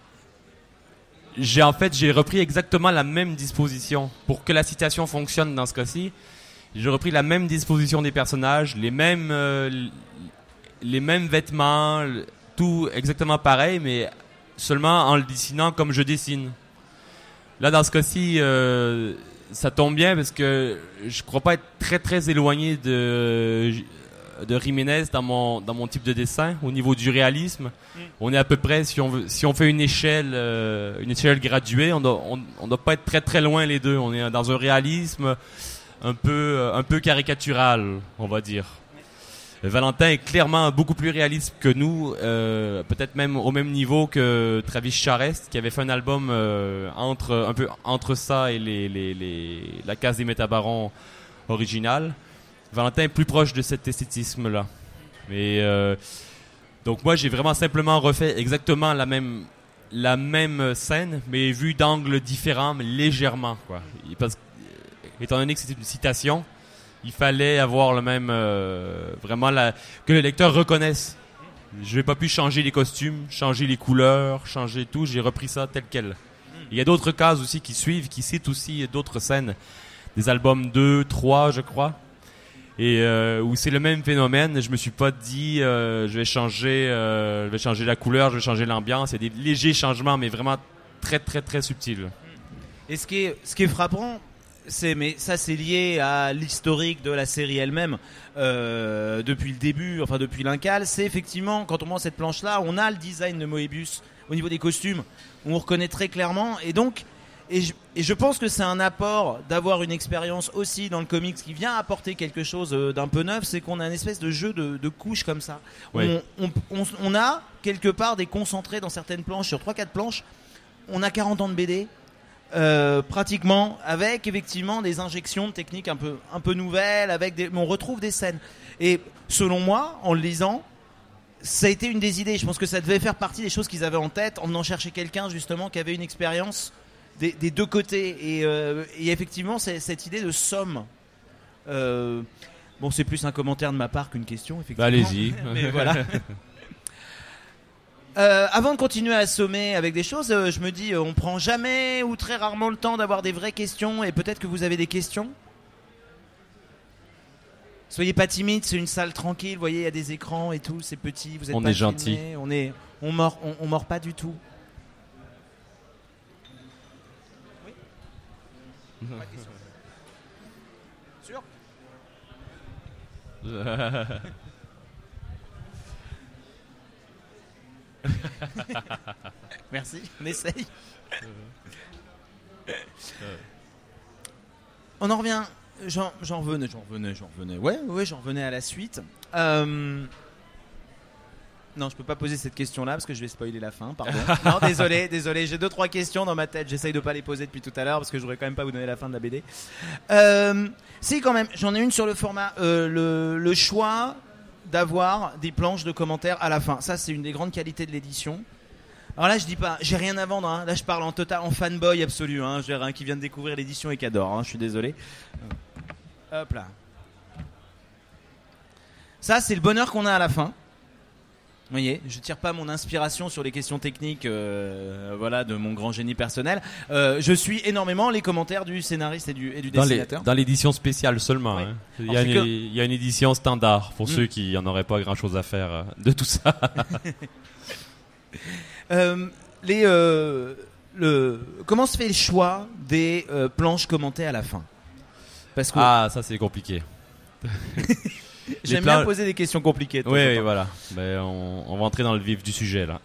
j'ai en fait, j'ai repris exactement la même disposition pour que la citation fonctionne dans ce cas-ci. J'ai repris la même disposition des personnages, les mêmes, euh, les mêmes vêtements, tout exactement pareil, mais seulement en le dessinant comme je dessine. Là, dans ce cas-ci, euh, ça tombe bien parce que je crois pas être très très éloigné de de Jiménez dans mon dans mon type de dessin au niveau du réalisme. Mm. On est à peu près, si on veut, si on fait une échelle euh, une échelle graduée, on doit on, on doit pas être très très loin les deux. On est dans un réalisme un peu un peu caricatural, on va dire. Valentin est clairement beaucoup plus réaliste que nous, euh, peut-être même au même niveau que Travis Charest, qui avait fait un album euh, entre un peu entre ça et les, les, les la case des métabarons originale. Valentin est plus proche de cet esthétisme-là. Mais euh, donc moi j'ai vraiment simplement refait exactement la même la même scène, mais vue d'angles différents, mais légèrement quoi. Parce étant donné que c'était une citation, il fallait avoir le même euh, vraiment la, que le lecteur reconnaisse. Je n'ai pas pu changer les costumes, changer les couleurs, changer tout. J'ai repris ça tel quel. Il y a d'autres cases aussi qui suivent, qui citent aussi d'autres scènes, des albums deux, trois, je crois, et euh, où c'est le même phénomène. Je me suis pas dit euh, je vais changer, euh, je vais changer la couleur, je vais changer l'ambiance. Il y a des légers changements, mais vraiment très très très subtils. Et ce qui est, ce qui est frappant. c'est, mais ça c'est lié à l'historique de la série elle-même euh, depuis le début, enfin depuis l'Incal. C'est effectivement quand on voit cette planche-là, on a le design de Moebius au niveau des costumes, on reconnaît très clairement. Et donc, et je, et je pense que c'est un apport d'avoir une expérience aussi dans le comics qui vient apporter quelque chose d'un peu neuf. C'est qu'on a une espèce de jeu de, de couches comme ça. Oui. On, on, on, on a quelque part des concentrés dans certaines planches, sur trois quatre planches. On a quarante ans de B D. Euh, pratiquement, avec effectivement des injections de techniques un peu, un peu nouvelles, avec des, on retrouve des scènes. Et selon moi, en le lisant, ça a été une des idées. Je pense que ça devait faire partie des choses qu'ils avaient en tête, en venant chercher quelqu'un justement qui avait une expérience des, des deux côtés. Et, euh, et effectivement, c'est cette idée de somme. Euh, bon, c'est plus un commentaire de ma part qu'une question, effectivement. Bah, allez-y. Mais voilà. Euh, avant de continuer à assommer avec des choses, euh, je me dis, euh, on prend jamais ou très rarement le temps d'avoir des vraies questions, et peut-être que vous avez des questions. Soyez pas timide, c'est une salle tranquille, vous voyez, il y a des écrans et tout, c'est petit, vous êtes On pas est filmé, gentil. on est, on mord, on, on mord pas du tout. Oui. Pas de question. Sûr ? Merci, on essaye. On en revient. J'en, j'en revenais, j'en revenais, j'en revenais. Ouais, ouais, j'en revenais à la suite. Euh... Non, je peux pas poser cette question-là parce que je vais spoiler la fin. Pardon. Non, désolé, désolé. J'ai deux trois questions dans ma tête. J'essaye de pas les poser depuis tout à l'heure parce que je voudrais quand même pas vous donner la fin de la B D. Euh... Si, quand même. J'en ai une sur le format, euh, le, le choix d'avoir des planches de commentaires à la fin. Ça, c'est une des grandes qualités de l'édition. Alors là, je dis pas, j'ai rien à vendre. Hein. Là, je parle en total, en fanboy absolu. Hein. J'ai un qui vient de découvrir l'édition et qui adore. Hein. Je suis désolé. Hop là. Ça, c'est le bonheur qu'on a à la fin. Vous voyez, je tire pas mon inspiration sur les questions techniques, euh, voilà, de mon grand génie personnel. Euh, je suis énormément les commentaires du scénariste et du, et du Dans, les, dessinateur. dans l'édition spéciale seulement. Oui. Hein. Il, y Alors, a c'est une, que- il y a une édition standard pour Mm. ceux qui n'en auraient pas grand-chose à faire euh, de tout ça. Euh, les, euh, le, comment se fait le choix des euh, planches commentées à la fin ? Parce que Ah, ça c'est compliqué. j'aime plans- bien poser des questions compliquées. de temps Oui, en oui, temps. voilà. Ben, on, on va entrer dans le vif du sujet là.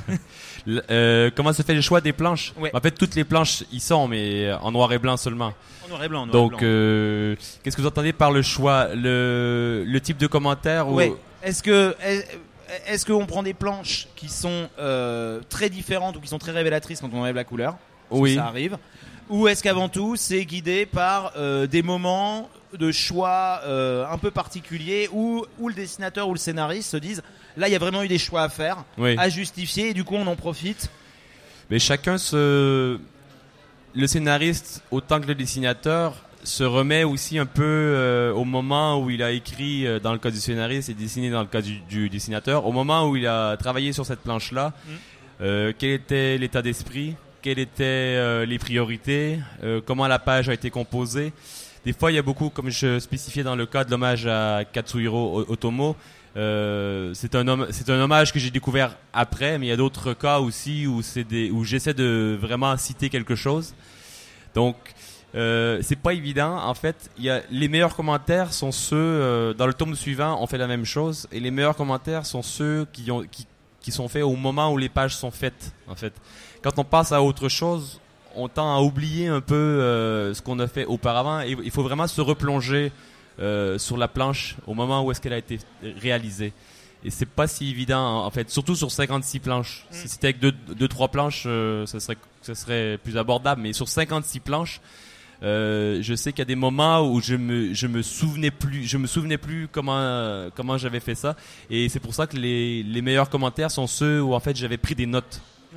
Le- euh, comment se fait le choix des planches ? Ouais. En fait, toutes les planches y sont, mais en noir et blanc seulement. En noir et blanc. en noir et Donc, blanc. euh, qu'est-ce que vous entendez par le choix ? le, le type de commentaire ou... Ouais. Est-ce que est- est-ce qu'on prend des planches qui sont euh, très différentes ou qui sont très révélatrices quand on enlève la couleur ? Parce Oui. que ça arrive. Ou est-ce qu'avant tout, c'est guidé par euh, des moments de choix euh, un peu particuliers où, où le dessinateur ou le scénariste se disent là, il y a vraiment eu des choix à faire, Oui. à justifier, et du coup, on en profite. Mais chacun se... Le scénariste, autant que le dessinateur, se remet aussi un peu euh, au moment où il a écrit euh, dans le cas du scénariste et dessiné dans le cas du, du dessinateur, au moment où il a travaillé sur cette planche-là, Mm. euh, quel était l'état d'esprit, quelles étaient euh, les priorités, euh, comment la page a été composée. Des fois, il y a beaucoup, comme je spécifiais dans le cas de l'hommage à Katsuhiro Otomo, euh, c'est un homme, c'est un hommage que j'ai découvert après, mais il y a d'autres cas aussi où c'est des, où j'essaie de vraiment citer quelque chose. Donc, euh, c'est pas évident. En fait, il y a les meilleurs commentaires sont ceux euh, dans le tome suivant, on fait la même chose, et les meilleurs commentaires sont ceux qui ont, qui, qui sont faits au moment où les pages sont faites. En fait, quand on passe à autre chose, on tend à oublier un peu euh, ce qu'on a fait auparavant. Et il faut vraiment se replonger euh, sur la planche au moment où est-ce qu'elle a été réalisée. Et c'est pas si évident en fait, surtout sur cinquante-six planches. Mm. Si c'était avec deux, deux trois planches, euh, ça serait, ça serait plus abordable. Mais sur cinquante-six planches, euh, je sais qu'il y a des moments où je me, je me souvenais plus, je me souvenais plus comment, euh, comment j'avais fait ça. Et c'est pour ça que les, les meilleurs commentaires sont ceux où en fait j'avais pris des notes. Mm.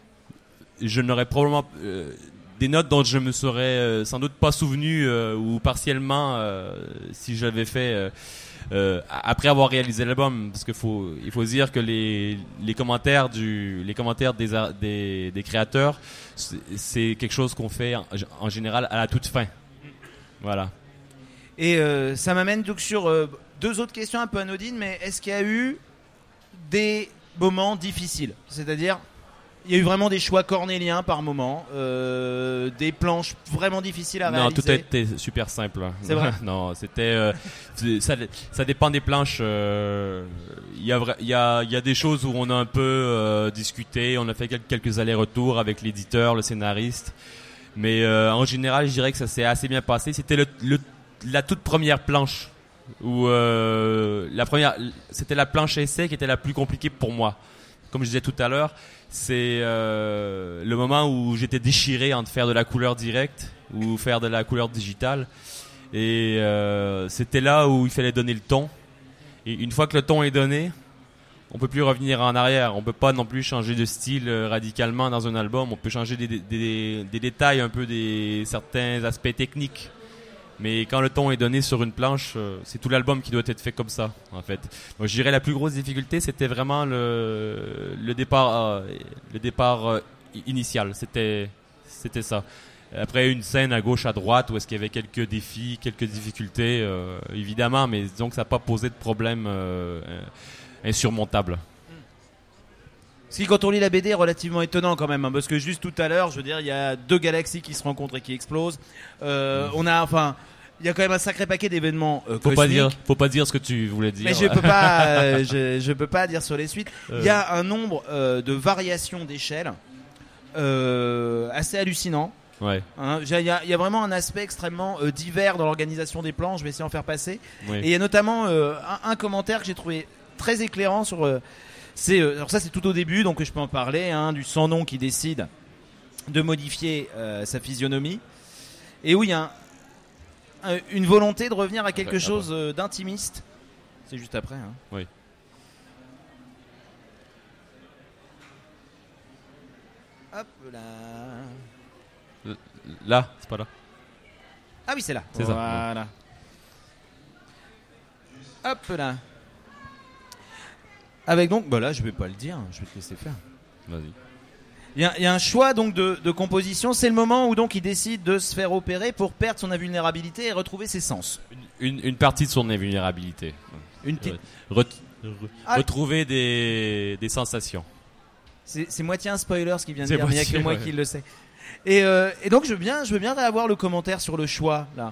Je n'aurais probablement euh, des notes dont je me serais euh, sans doute pas souvenu euh, ou partiellement euh, si j'avais fait euh, euh, après avoir réalisé l'album, parce qu'il faut il faut dire que les les commentaires du les commentaires des ar- des, des créateurs, c'est, c'est quelque chose qu'on fait en, en général à la toute fin. Voilà. Et euh, ça m'amène donc sur euh, deux autres questions un peu anodines, mais est-ce qu'il y a eu des moments difficiles ? C'est-à-dire, il y a eu vraiment des choix cornéliens par moment, euh, des planches vraiment difficiles à réaliser. Non, tout a été super simple. C'est vrai. Non, c'était euh, ça, ça dépend des planches. Il euh, y a il y a il y a des choses où on a un peu euh, discuté, on a fait quelques allers-retours avec l'éditeur, le scénariste, mais euh, en général, je dirais que ça s'est assez bien passé. C'était le, le la toute première planche où euh, la première, c'était la planche essai qui était la plus compliquée pour moi. Comme je disais tout à l'heure, c'est euh, le moment où j'étais déchiré entre faire de la couleur directe ou faire de la couleur digitale. Et euh, c'était là où il fallait donner le ton. Et une fois que le ton est donné, on peut plus revenir en arrière. On peut pas non plus changer de style radicalement dans un album. On peut changer des, des, des, des détails, un peu des certains aspects techniques. Mais quand le ton est donné sur une planche, euh, c'est tout l'album qui doit être fait comme ça, en fait. Donc, je dirais la plus grosse difficulté, c'était vraiment le, le départ, euh, le départ euh, initial. C'était, c'était ça. Après, une scène à gauche, à droite, où est-ce qu'il y avait quelques défis, quelques difficultés, euh, évidemment, mais disons que ça n'a pas posé de problème euh, insurmontable. Ce qui, quand on lit la B D, est relativement étonnant quand même, hein, parce que juste tout à l'heure, je veux dire, il y a deux galaxies qui se rencontrent et qui explosent. Euh, on a, enfin, il y a quand même un sacré paquet d'événements euh, faut cosmiques. pas dire, faut pas dire ce que tu voulais dire. Mais je peux pas, euh, je, je peux pas dire sur les suites. Il y a un nombre euh, de variations d'échelle euh, assez hallucinant. Ouais. Hein, il y a, il y a vraiment un aspect extrêmement euh, divers dans l'organisation des plans. Je vais essayer d'en faire passer. Oui. Et il y a notamment euh, un, un commentaire que j'ai trouvé très éclairant sur. Euh, c'est, euh, alors ça, c'est tout au début, donc je peux en parler. Hein, du sans nom qui décide de modifier euh, sa physionomie. Et où il y a un, un, une volonté de revenir à quelque ouais, chose euh, d'intimiste. C'est juste après. Hein. Oui. Hop là. Là, c'est pas là. Ah oui, c'est là. C'est voilà. Ça. Hop là. Avec donc, bah là, je vais pas le dire, je vais te laisser faire. Vas-y. Il y, y a un choix donc de, de composition. C'est le moment où donc il décide de se faire opérer pour perdre son invulnérabilité et retrouver ses sens. Une, une partie de son invulnérabilité. Une t- Re- re- ah. Retrouver des, des sensations. C'est, c'est moitié un spoiler ce qu'il vient de C'est dire, mais il n'y a moitié, que moi ouais. qui le sais. Et, euh, et donc je veux bien, je veux bien réavoir le commentaire sur le choix là.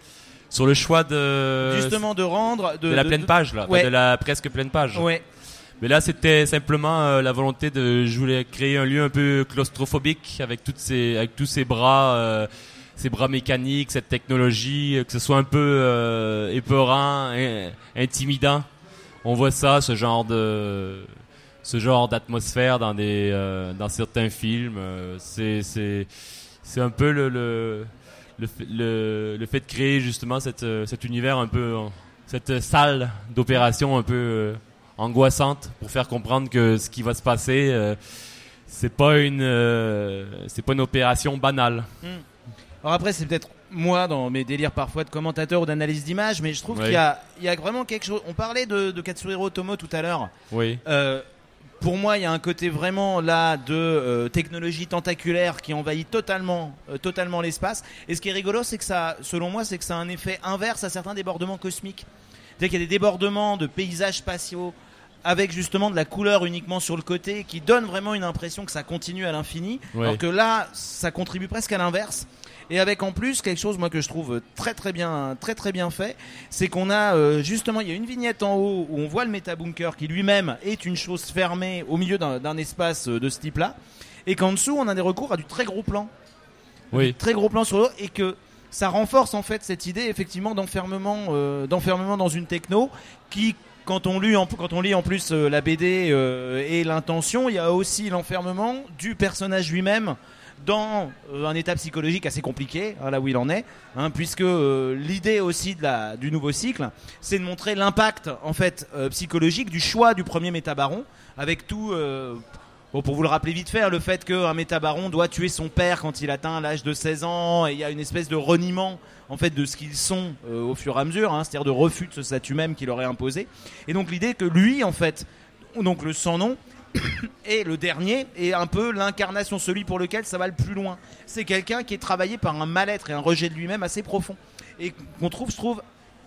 Sur le choix de Justement de rendre de, de la de, pleine de, page là, ouais. enfin, de la presque pleine page. Ouais. Mais là, c'était simplement euh, la volonté de, je voulais créer un lieu un peu claustrophobique avec toutes ces, avec tous ces bras, euh, ces bras mécaniques, cette technologie, euh, que ce soit un peu euh, épeurant, in- intimidant. On voit ça, ce genre de, ce genre d'atmosphère dans des, euh, dans certains films. Euh, c'est, c'est, c'est un peu le, le, le, le, le fait de créer justement cette, cet univers un peu, cette salle d'opération un peu. Euh, angoissante pour faire comprendre que ce qui va se passer euh, c'est pas une euh, c'est pas une opération banale. Mmh. Alors après c'est peut-être moi dans mes délires parfois de commentateur ou d'analyse d'image, mais je trouve oui. qu'il y a il y a vraiment quelque chose. On parlait de, de Katsuhiro Otomo tout à l'heure. Oui. Euh, pour moi, il y a un côté vraiment là de euh, technologie tentaculaire qui envahit totalement, euh, totalement l'espace. Et ce qui est rigolo, c'est que ça, selon moi, c'est que ça a un effet inverse à certains débordements cosmiques. C'est-à-dire qu'il y a des débordements de paysages spatiaux avec justement de la couleur uniquement sur le côté qui donne vraiment une impression que ça continue à l'infini, oui. alors que là ça contribue presque à l'inverse. Et avec en plus quelque chose moi que je trouve très très bien très très bien fait, c'est qu'on a euh, justement il y a une vignette en haut où on voit le métabunker qui lui-même est une chose fermée au milieu d'un, d'un espace de ce type là, et qu'en dessous on a des recours à du très gros plan, oui. du très gros plan sur l'eau, et que ça renforce en fait cette idée effectivement d'enfermement euh, d'enfermement dans une techno qui, quand on lit en, quand on lit en plus euh, la B D euh, et l'intention, il y a aussi l'enfermement du personnage lui-même dans euh, un état psychologique assez compliqué, hein, là où il en est, hein, puisque euh, l'idée aussi de la, du nouveau cycle, c'est de montrer l'impact en fait euh, psychologique du choix du premier métabaron, avec tout. Euh, Bon, pour vous le rappeler vite fait, le fait qu'un métabaron doit tuer son père quand il atteint l'âge de seize ans, et il y a une espèce de reniement en fait de ce qu'ils sont euh, au fur et à mesure, hein, c'est-à-dire de refus de ce statut même qu'il aurait imposé. Et donc l'idée que lui, en fait, donc le sans nom, est le dernier, est un peu l'incarnation, celui pour lequel ça va le plus loin. C'est quelqu'un qui est travaillé par un mal-être et un rejet de lui-même assez profond, et qu'on trouve, je trouve,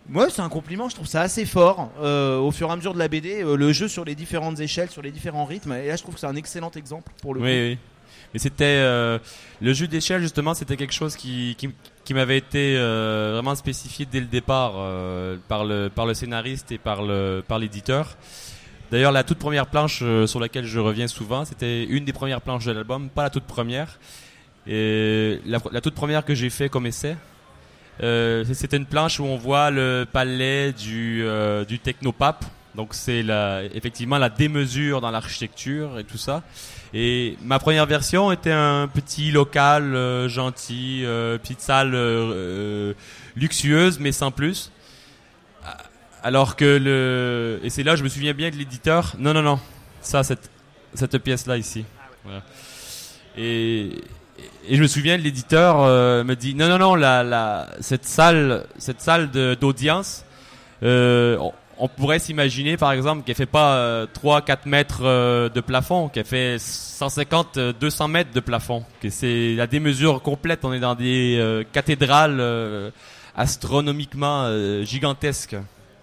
Ouais, c'est un compliment, je trouve ça assez fort. Euh, au fur et à mesure de la B D, euh, le jeu sur les différentes échelles, sur les différents rythmes, et là je trouve que c'est un excellent exemple pour le Oui, coup. oui. Mais c'était euh, le jeu d'échelle justement, c'était quelque chose qui qui, qui m'avait été euh, vraiment spécifié dès le départ euh, par le par le scénariste et par le par l'éditeur. D'ailleurs, la toute première planche euh, sur laquelle je reviens souvent, c'était une des premières planches de l'album, pas la toute première. Et la, la toute première que j'ai fait comme essai, euh, c'était une planche où on voit le palais du euh, du technopape. Donc c'est la, effectivement la démesure dans l'architecture et tout ça. Et ma première version était un petit local euh, gentil, euh, petite salle euh, euh, luxueuse mais sans plus. Alors que le, et c'est là je me souviens bien de l'éditeur. Non non non, ça cette cette pièce là ici. Voilà. Et et je me souviens de l'éditeur euh, me dit non non non la la cette salle cette salle de, d'audience. Euh, on, On pourrait s'imaginer, par exemple, qu'elle fait pas euh, trois à quatre mètres euh, de plafond, qu'elle fait cent cinquante à deux cents mètres de plafond, que c'est la démesure complète. On est dans des euh, cathédrales euh, astronomiquement euh, gigantesques.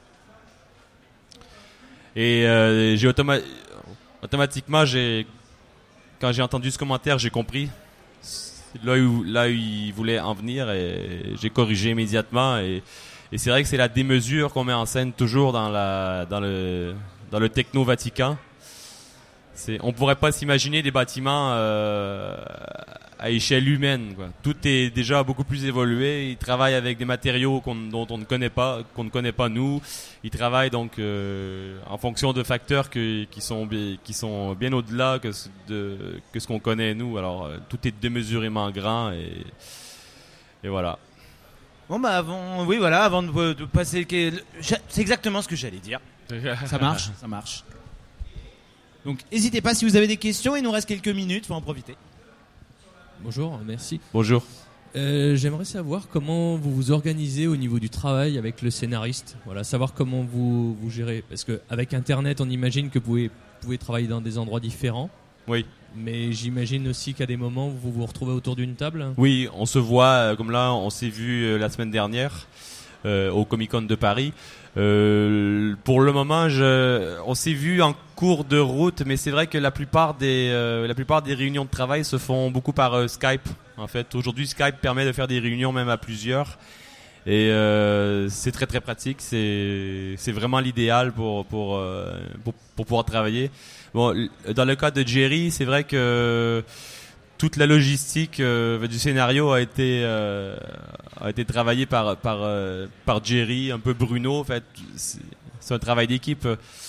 Et euh, j'ai automa- automatiquement, j'ai, quand j'ai entendu ce commentaire, j'ai compris là où, là où il voulait en venir et j'ai corrigé immédiatement. Et Et c'est vrai que c'est la démesure qu'on met en scène toujours dans la dans le dans le techno Vatican. C'est, on pourrait pas s'imaginer des bâtiments euh, à échelle humaine, quoi. Tout est déjà beaucoup plus évolué. Ils travaillent avec des matériaux qu'on, dont on ne connaît pas, qu'on ne connaît pas nous. Ils travaillent donc euh, en fonction de facteurs que, qui sont qui sont bien au-delà que ce, de que ce qu'on connaît nous. Alors euh, tout est démesurément grand et et voilà. Bon bah avant, oui voilà, avant de, de passer, c'est exactement ce que j'allais dire. Ça marche, ça marche. Donc n'hésitez pas si vous avez des questions, il nous reste quelques minutes, faut en profiter. Bonjour, merci. Bonjour. Euh, j'aimerais savoir comment vous vous organisez au niveau du travail avec le scénariste. Voilà, savoir comment vous vous gérez, parce que avec Internet, on imagine que vous pouvez, pouvez travailler dans des endroits différents. Oui. Mais j'imagine aussi qu'à des moments, vous vous retrouvez autour d'une table. Oui, on se voit, euh, comme là, on s'est vu euh, la semaine dernière euh, au Comic-Con de Paris. Euh, pour le moment, je, on s'est vu en cours de route, mais c'est vrai que la plupart des, euh, la plupart des réunions de travail se font beaucoup par euh, Skype. En fait, aujourd'hui, Skype permet de faire des réunions même à plusieurs, et euh, c'est très très pratique. C'est, c'est vraiment l'idéal pour pour, euh, pour pour pouvoir travailler. Bon, dans le cas de Jerry, c'est vrai que toute la logistique euh, du scénario a été euh, a été travaillée par par euh, par Jerry, un peu Bruno. En fait, c'est, c'est un travail d'équipe.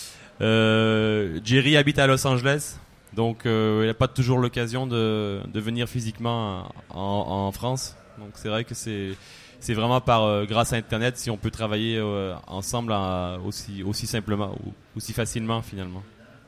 Euh, Jerry habite à Los Angeles, donc euh, il n'a pas toujours l'occasion de de venir physiquement en, en France. Donc c'est vrai que c'est c'est vraiment par euh, grâce à Internet si on peut travailler euh, ensemble à, aussi aussi simplement ou aussi facilement finalement.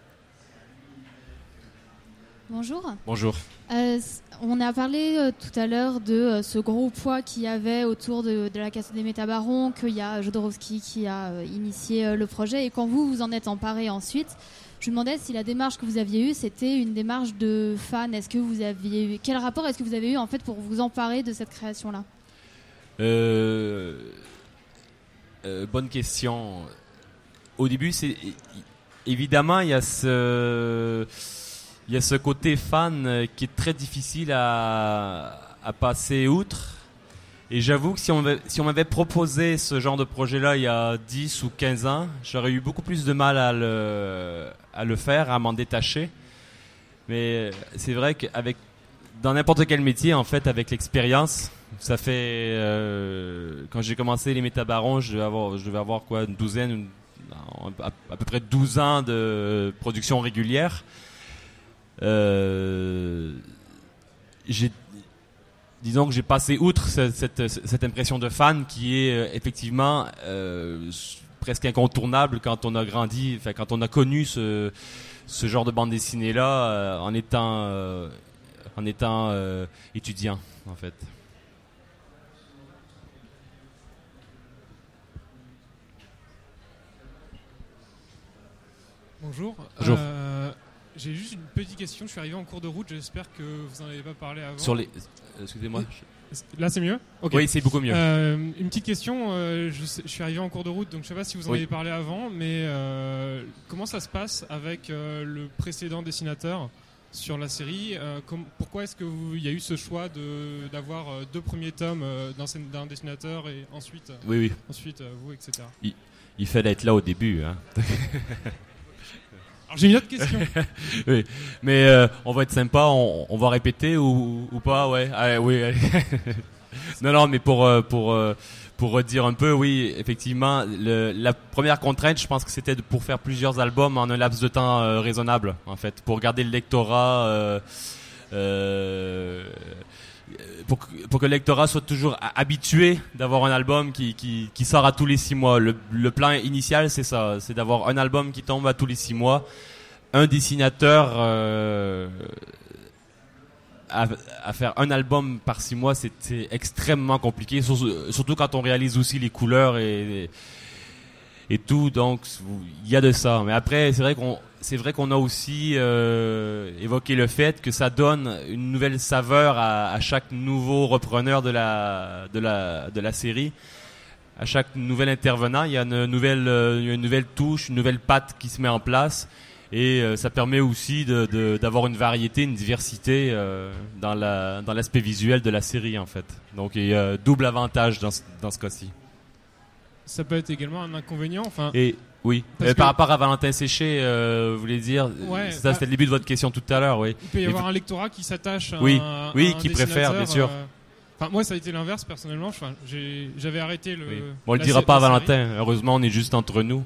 Bonjour. Bonjour. Euh, on a parlé euh, tout à l'heure de euh, ce gros poids qu'il y avait autour de, de la Casse des Métabarons, qu'il y a Jodorowsky qui a euh, initié euh, le projet. Et quand vous vous en êtes emparé ensuite, je me demandais si la démarche que vous aviez eue, c'était une démarche de fan. Est-ce que vous aviez eu, quel rapport est-ce que vous avez eu en fait pour vous emparer de cette création-là ? euh, euh, Bonne question. Au début, c'est évidemment il y a ce Il y a ce côté fan qui est très difficile à, à passer outre. Et j'avoue que si on, si on m'avait proposé ce genre de projet-là il y a dix ou quinze ans, j'aurais eu beaucoup plus de mal à le, à le faire, à m'en détacher. Mais c'est vrai qu'avec, dans n'importe quel métier, en fait, avec l'expérience, ça fait, euh, quand j'ai commencé les Métabarons, je devais avoir, je devais avoir quoi, une douzaine, une, à, à peu près douze ans de production régulière. Euh, j'ai, disons que j'ai passé outre cette, cette, cette impression de fan qui est euh, effectivement euh, presque incontournable quand on a grandi, enfin quand on a connu ce, ce genre de bande dessinée là euh, en étant, euh, en étant euh, étudiant en fait. Bonjour. Bonjour. Euh, J'ai juste une petite question. Je suis arrivé en cours de route. J'espère que vous n'en avez pas parlé avant. Sur les, excusez-moi. Là, c'est mieux. Ok. Oui, c'est beaucoup mieux. Euh, une petite question. Euh, je, sais- je suis arrivé en cours de route, donc je sais pas si vous en Oui. avez parlé avant, mais euh, comment ça se passe avec euh, le précédent dessinateur sur la série? Euh, com- Pourquoi est-ce que vous- il y a eu ce choix de d'avoir euh, deux premiers tomes euh, d'un scén- d'un dessinateur et ensuite, euh, Oui, oui. ensuite euh, vous, et cetera. Il fallait être là au début. Hein. Alors j'ai une autre question. Oui, mais euh, on va être sympa, on, on va répéter ou, ou pas, ouais. Allez, oui. Allez. non, non, mais pour euh, pour euh, pour redire un peu, oui, effectivement, le, la première contrainte, je pense que c'était de- pour faire plusieurs albums en un laps de temps euh, raisonnable, en fait, pour garder le lectorat. Euh, euh, pour que, pour que le lectorat soit toujours a- habitué d'avoir un album qui, qui, qui sort à tous les six mois. Le, le plan initial, c'est ça, c'est d'avoir un album qui tombe à tous les six mois. Un dessinateur euh, à, à faire un album par six mois, c'est c'est extrêmement compliqué, surtout, surtout quand on réalise aussi les couleurs et, et tout. Donc, il y a de ça. Mais après, c'est vrai qu'on c'est vrai qu'on a aussi euh, évoqué le fait que ça donne une nouvelle saveur à, à chaque nouveau repreneur de la de la de la série. À chaque nouvel intervenant, il y a une nouvelle euh, il y a une nouvelle touche, une nouvelle patte qui se met en place, et euh, ça permet aussi de, de d'avoir une variété, une diversité euh, dans la dans l'aspect visuel de la série, en fait. Donc il y a double avantage dans ce, dans ce cas-ci. Ça peut être également un inconvénient. Enfin, Et oui, Parce Euh, que- par rapport à Valentin Séché, euh, vous voulez dire, Ouais, ça bah- c'était le début de votre question tout à l'heure, oui. il peut y Et avoir vous- un lectorat qui s'attache à Oui, un, à oui, un qui préfère, dessinateur, bien sûr. euh, Enfin, moi, ça a été l'inverse personnellement. Enfin, j'ai, j'avais arrêté le. Oui. Bon, on le la dira sé- pas à la série. Valentin. Heureusement, on est juste entre nous.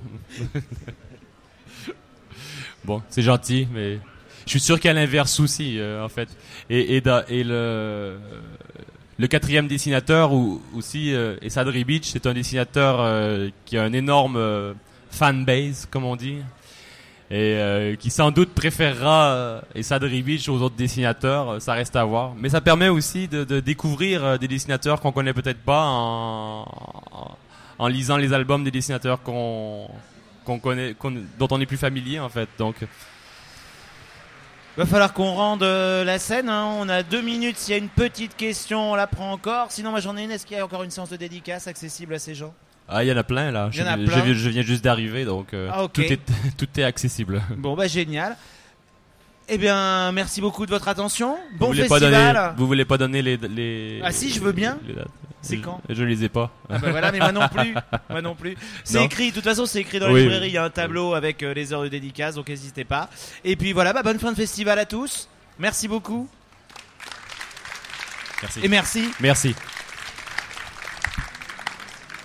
Bon, c'est gentil, mais je suis sûr qu'il y a l'inverse aussi, euh, en fait. Et, et, da- et le le quatrième dessinateur ou, aussi, euh, Esad Ribic, c'est un dessinateur euh, qui a un énorme euh, fanbase, comme on dit, et euh, qui sans doute préférera euh, Esad Ribic aux autres dessinateurs. euh, Ça reste à voir. Mais ça permet aussi de, de découvrir euh, des dessinateurs qu'on connaît peut-être pas en, en, en lisant les albums des dessinateurs qu'on qu'on connaît, qu'on- dont on est plus familier, en fait. Donc, Va falloir qu'on rende euh, la scène, hein. On a deux minutes. S'il y a une petite question, on la prend encore. Sinon, moi j'en ai une. Est-ce qu'il y a encore une séance de dédicace accessible à ces gens? ah, il y en a plein là. Il y en je, a je plein. viens- je viens juste d'arriver, donc euh, Ah, ok. tout est tout est accessible. Bon, bah génial. Eh bien, merci beaucoup de votre attention. Bon vous voulez festival. pas donner, vous voulez pas donner les les. Ah si, je veux bien. les dates. C'est Je- quand Je les ai pas. Ah bah voilà, mais moi non plus. Moi non plus. C'est Non. écrit, de toute façon, c'est écrit dans la Oui, librairie. oui. Il y a un tableau avec euh, les heures de dédicace, donc n'hésitez pas. Et puis voilà, bah, bonne fin de festival à tous. Merci beaucoup. Merci. Et merci. Merci.